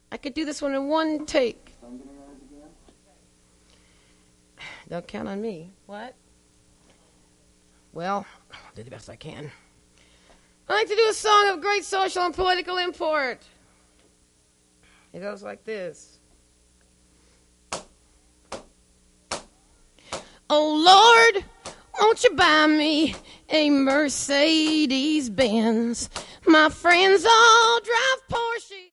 I could do this one in one take. Don't count on me. What? Well, I'll do the best I can. I like to do a song of great social and political import. It goes like this. Oh, Lord, won't you buy me a Mercedes-Benz? My friends all drive Porsche.